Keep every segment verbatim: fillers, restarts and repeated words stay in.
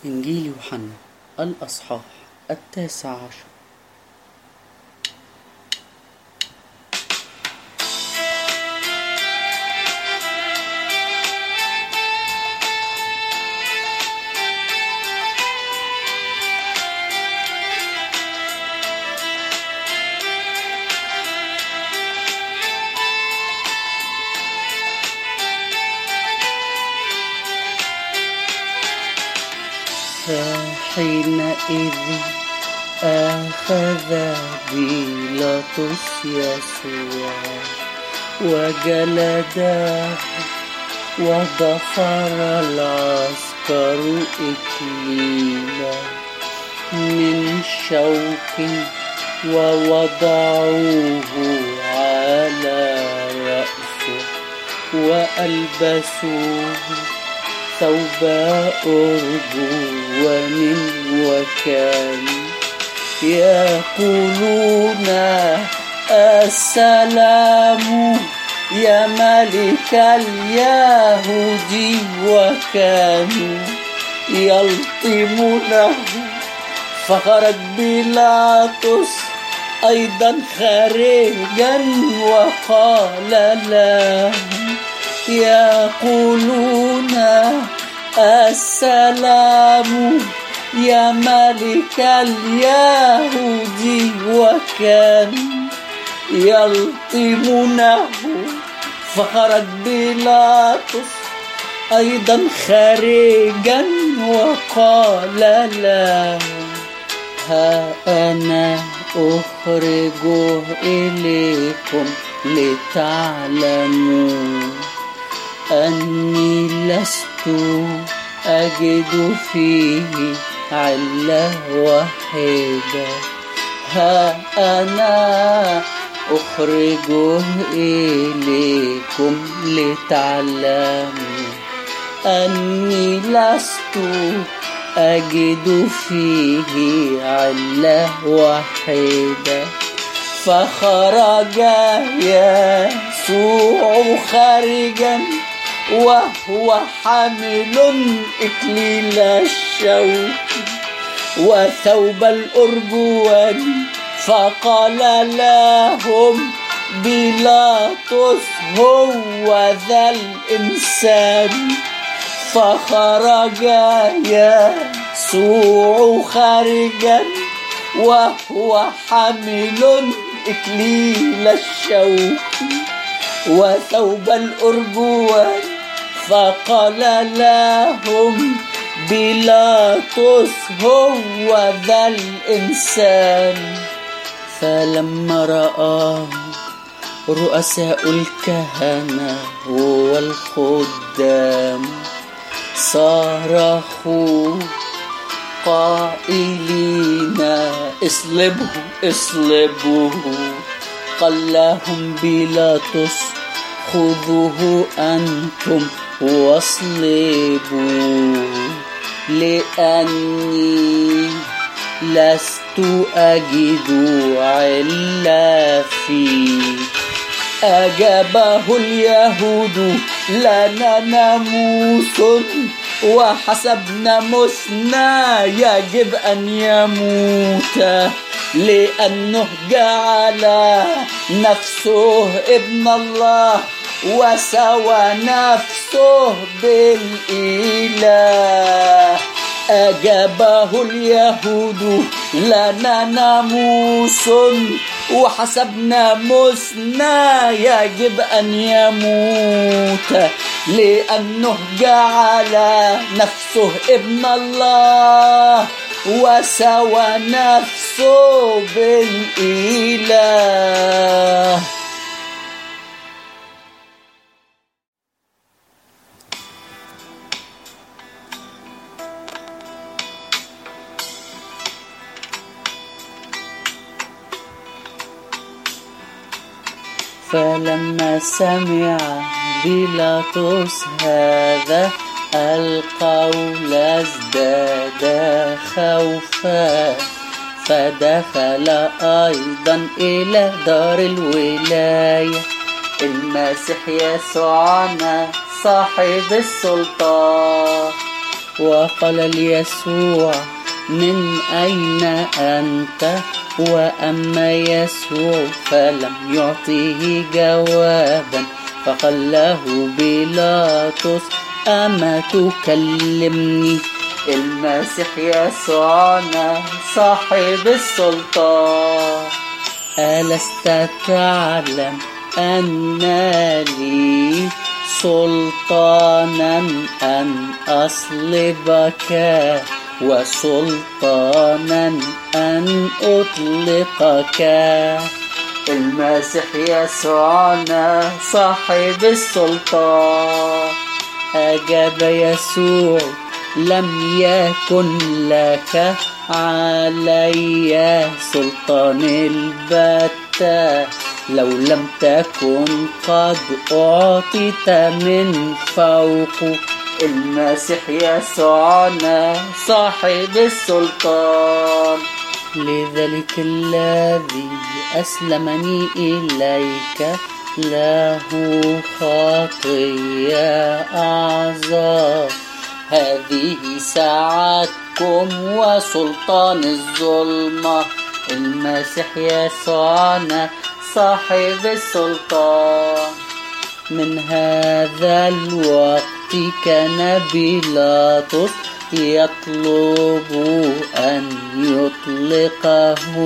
إنجيل يوحنا الأصحاح التاسع عشر. فحينئذ أخذ بيلاطس يسوع وجلده، وضفر العسكر إكليلا من شوك ووضعوه على رأسه، وألبسوه ثوب أرجوان، وكانوا يقولون السلام يا ملك اليهود، وكانوا يلطمونه. فخرج بيلاطس أيضا خارجا وقال لهم يقولون السلام يا ملك اليهود، وكانوا يلطمونه. فخرج بيلاطس أيضا خارجا وقال لهم ها أنا أخرجه إليكم لتعلموا أني لست أجد فيه علة واحدة. ها أنا أخرجه إليكم لتعلموا أني لست أجد فيه علة واحدة. فخرج يسوع خارجا وهو حامل إكليل الشوك وثوب الأرجوان، فقال لهم بيلاطس هو ذا الإنسان. فخرج يسوع خارجا وهو حامل إكليل الشوك وثوب الأرجوان، فقال لهم بيلاطس هو ذا الإنسان. فلما رآه رؤساء الكهنة والخدام صرخوا قائلين اصلبه اصلبه. قال لهم بيلاطس خذوه أنتم واصلبوه، لأني لست أجد علة فيه. أجابه اليهود لنا ناموس وحسب ناموسنا يجب أن يموت، لأنه جعل نفسه ابن الله وسوى نفسه بالإله. أجابه اليهود لنا ناموس وحسب ناموسنا يجب أن يموت، لأنه جعل نفسه ابن الله وسوى نفسه بالإله. فلما سمع بيلاطس هذا القول ازداد خوفا، فدخل أيضا إلى دار الولاية المسيح يسوعنا صاحب السلطان، وقال ليسوع من أين أنت؟ وأما يسوع فلم يعطيه جوابا، فقال له بيلاطس أما تكلمني؟ المسيح يسوعنا صاحب السلطان، ألست تعلم أن لي سلطانا أن أصلبك وسلطانا أن أطلقك؟ المسيح يسوعنا صاحب السلطان. أجاب يسوع لم يكن لك علي سلطان البتة لو لم تكن قد أعطيت من فوق. المسيح يسوعنا صاحب السلطان. لذلك الذي أسلمني إليك له خطية أعظم، هذه ساعتكم وسلطان الظلمة. المسيح يسوعنا صاحب السلطان. من هذا الوقت كان بيلاطس يطلب أن يطلقه،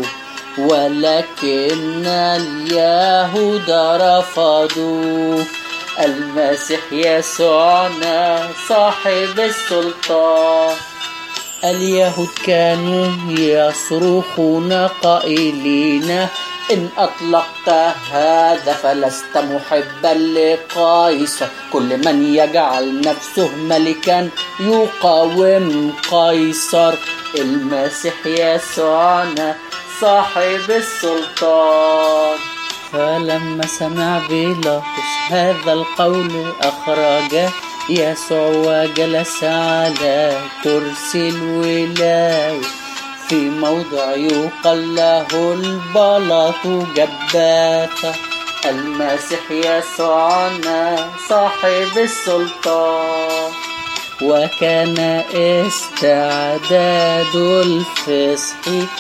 ولكن اليهود رفضوا. المسيح يسوعنا صاحب السلطان. اليهود كانوا يصرخون قائلين إن أطلقت هذا فلست محبا لقيصر، كل من يجعل نفسه ملكا يقاوم قيصر. المسيح يسوعنا صاحب السلطان. فلما سمع بيلاطس هذا القول أخرج يسوع وجلس على كرسي الولاية في موضع يقال له البلاط جباثة. المسيح يسوعنا صاحب السلطان. وكان استعداد الفصح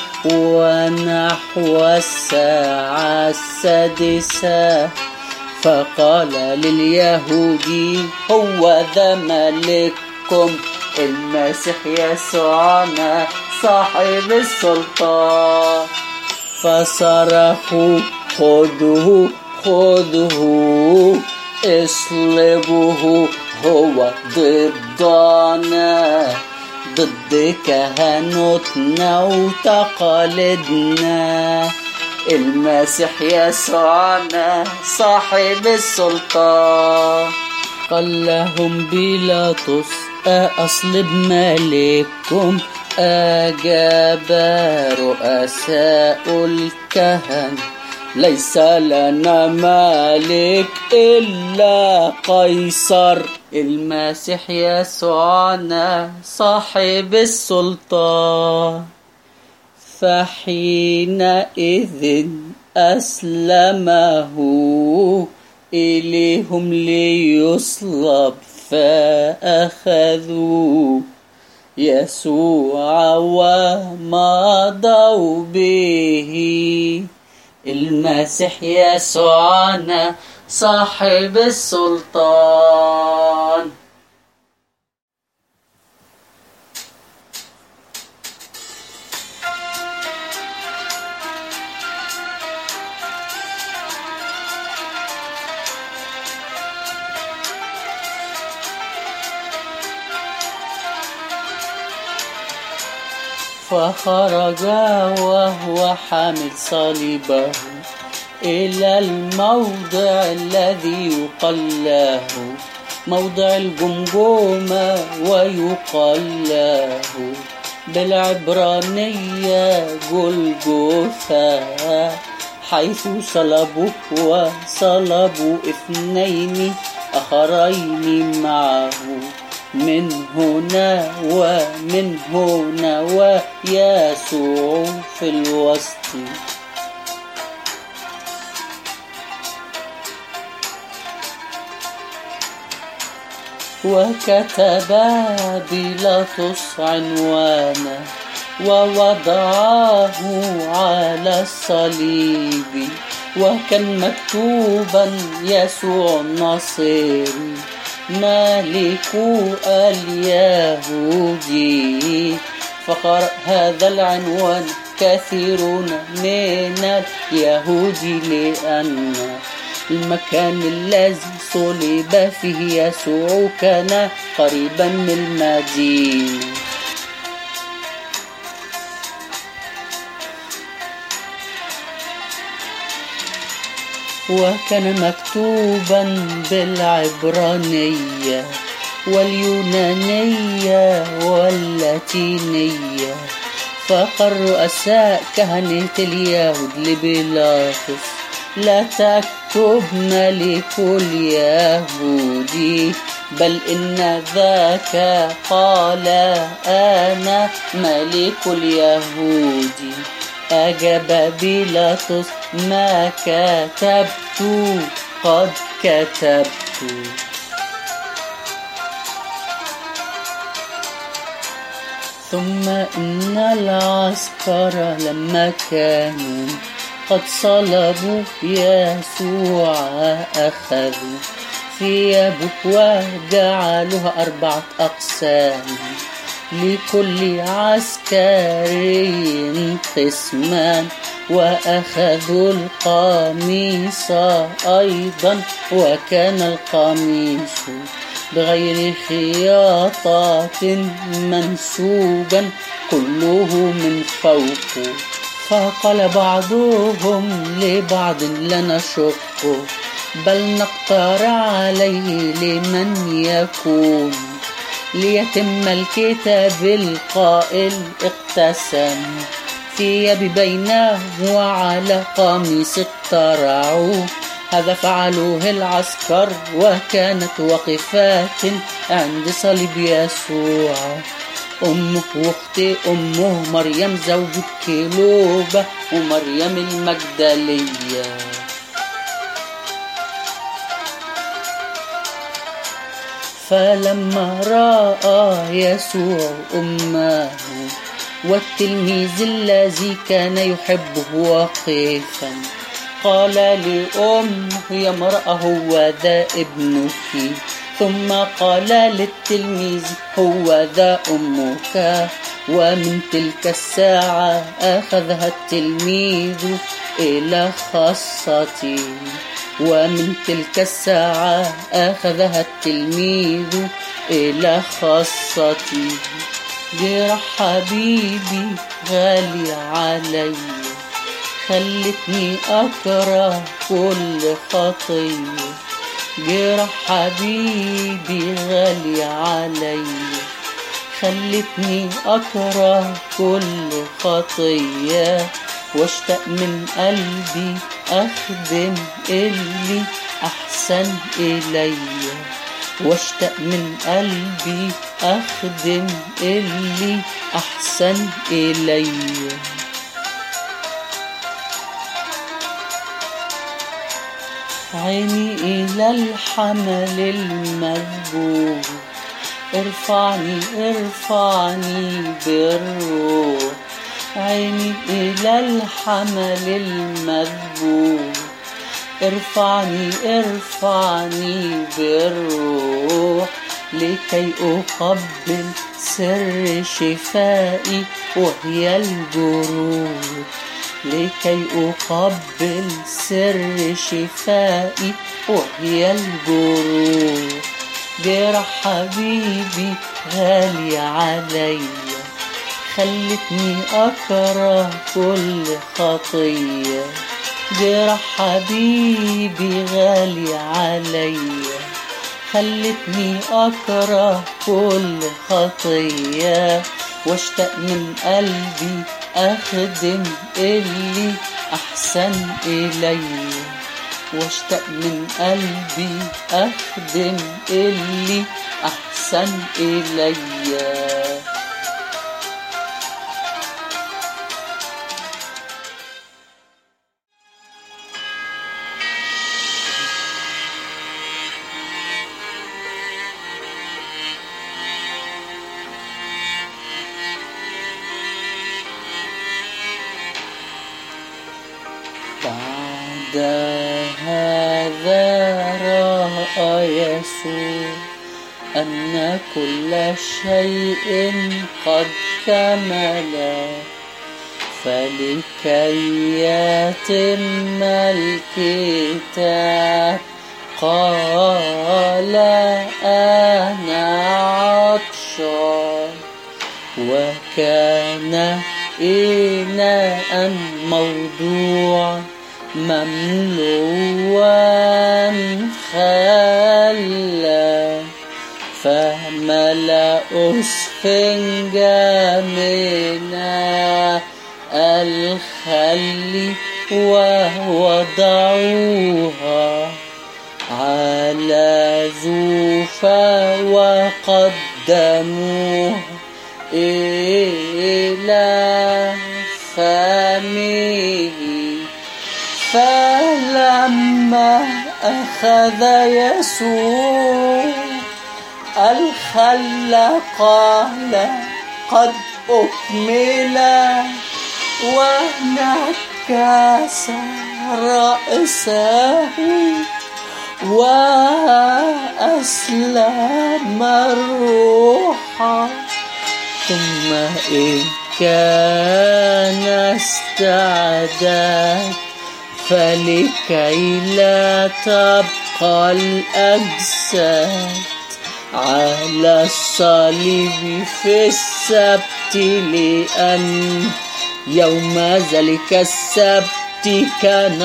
ونحو الساعة السادسة، فقال لليهودي هو ذا ملككم. المسيح يسوعنا صاحب السلطان. فصرخوا خذوه خذوه اصلبوه، هو ضدنا ضد كهنوتنا وتقاليدنا. المسيح يسوعنا صاحب السلطان. قال لهم بيلاطس أصلب ملككم؟ أجاب رؤساء الكهنة ليس لنا مالك إلا قيصر. المسيح يسوعنا صاحب السلطان. فحينئذ أسلمه إليهم ليصلب، فأخذوا يسوع ومضوا به. المسيح يسوعنا صاحب السلطان. فخرج وهو حامل صليبه إلى الموضع الذي يقال له موضع الجمجمة، ويقال له بالعبرانية جلجثا، حيث صلبوه وصلبوا اثنين آخرين معه من هنا ومن هنا، ويسوع في الوسط. وكتب بيلاطس عنوانا ووضعه على الصليب، وكان مكتوبا يسوع الناصري ملك اليهودي. فقرأ هذا العنوان كثيرون من اليهود، لأن المكان الذي صلب فيه يسوع كان قريبا من المدينة. وكان مكتوبا بالعبرانية واليونانية واللاتينية. فقال رؤساء كهنة اليهود لبيلاطس: لا تكتب ملك اليهود، بل إن ذاك قال أنا ملك اليهود. أجاب بيلاطس: ما كتبت قد كتبت. ثم إن العسكر لما كانوا قد صلبوا يسوع أخذوا ثيابه وجعلوها أربعة أقسام، لكل عسكري قسمان، وأخذوا القميص أيضا، وكان القميص بغير خياطة منسوجا كله من فوق. فقال بعضهم لبعض: لا نشق، بل نقترع عليه لمن يكون، ليتم الكتاب القائل: اقتسم ثياب بينه وعلى قميص اقترعوا. هذا فعلوه العسكر، وكانت وقفات عند صليب يسوع أمه واخت أمه مريم زوجة كلوبة ومريم المجدلية. فلما رأى يسوع أمه والتلميذ الذي كان يحبه واقفا، قال لأمه: يا امرأة هو ذا ابنك. ثم قال للتلميذ: هو ذا أمك. ومن تلك الساعة أخذها التلميذ إلى خاصته. ومن تلك الساعة أخذها التلميذ إلى خاصته. جرح حبيبي غالي علي، خلتني أكره كل خطية. جرح حبيبي غالي علي، خلتني أكره كل خطية. واشتاق من قلبي أخدم اللي أحسن إلي. واشتاق من قلبي أخدم اللي أحسن إلي. عيني إلى الحمل المذبوح، ارفعني ارفعني بالروح. عيني إلى الحمل المذبوح، ارفعني ارفعني بالروح. لكي أقبل سر شفائي وهي الجروح. لكي أقبل سر شفائي وهي الجروح. جرح حبيبي غالي علي، خلتني أكره كل خطية. جرح حبيبي غالي علي، خلتني أكره كل خطية. واشتاق من قلبي أخدم اللي أحسن إلي. واشتاق من قلبي أخدم اللي أحسن إلي. هذا رأى يسوع أن كل شيء قد كمل، فلكي يتم الكتاب قال أنا عطشان. وكان إناء موضوع مملوءا خلا، فملأ اسفنجة من الخل ووضعوها على زوفة وقدموها إلى فمه. فلما أخذ يسوع الخل قال قد أكمل، ونكس رأسه وأسلم الروح. ثم إن كان استعداد فلكي لا تبقى الأجساد على الصليب في السبت، لأن يوم ذلك السبت كان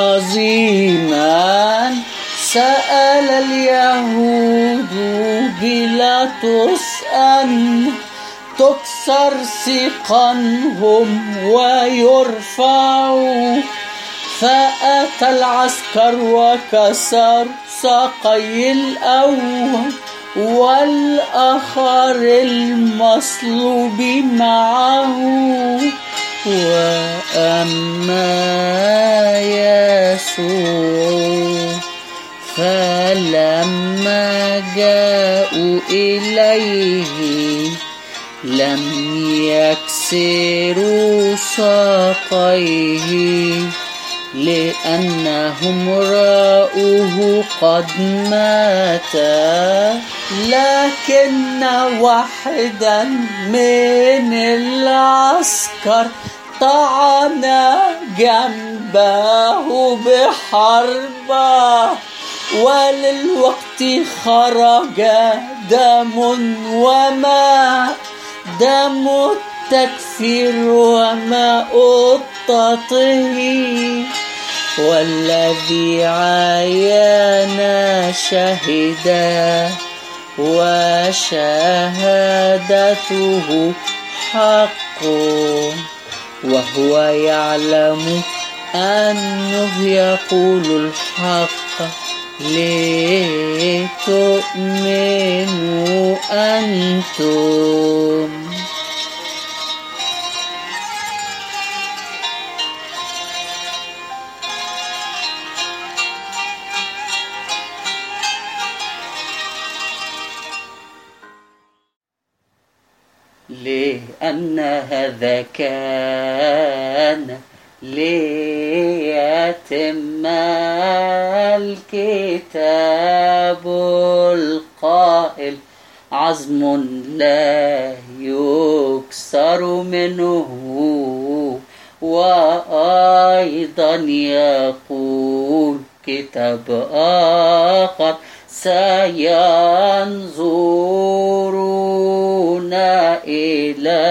عظيما. سأل اليهود بيلاطس أن تكسر سيقانهم ويرفعوا، فأتى العسكر وكسر ساقي الأول والآخر المصلوب معه. وأما يسوع فلما جاءوا إليه لم يكسروا ساقيه، لأنهم رأوه قد مات. لكن واحدا من العسكر طعن جنبه بحربة، وللوقت خرج دم وماء، دم التكفير وماء التطهير. والذي عاين شهدا وشهادته حق، وهو يعلم أنه يقول الحق، لتؤمنوا أنتم. لأن هذا كان ليتم الكتاب القائل عظم لا يكسر منه. وأيضا يقول كتاب آخر سينظرون إلى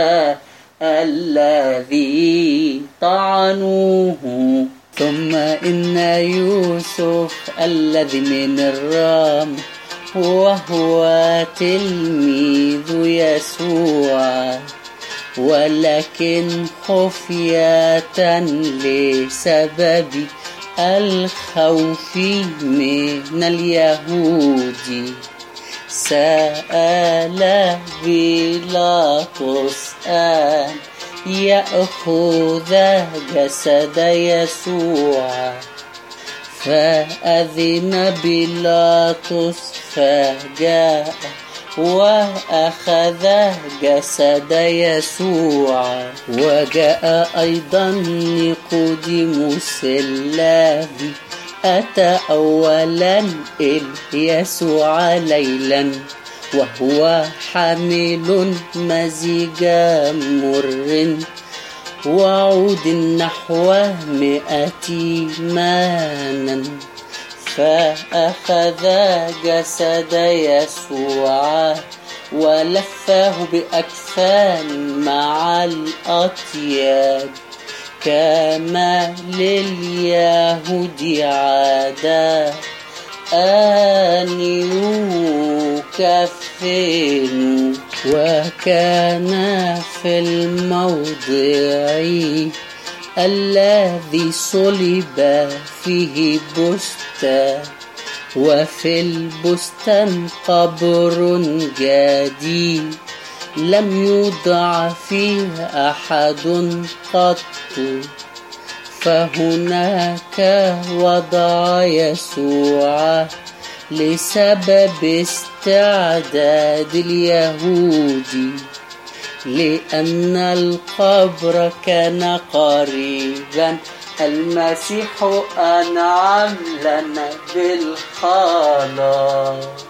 الذي طعنوه. ثم إن يوسف الذي من الرام وهو تلميذ يسوع، ولكن خفية لسبب الخوف من اليهود سأل بيلاطس أن يأخذ جسد يسوع، فأذن بيلاطس فجاء وأخذ جسد يسوع. وجاء أيضا نيقوديموس الذي أتى أولا إلى يسوع ليلا وهو حامل مزيج مر وعود نحو مئة مانا. فأخذ جسد يسوع ولفه بأكفان مع الأطياب كما لليهود عادة أن يكفنوا. وكان في الموضع الذي صلب فيه بستان وفي البستان قبر جديد لم يوضع فيه أحد قط. فهناك وضع يسوع لسبب استعداد اليهود لأن القبر كان قريبا. المسيح أنعم لنا بالخلاص.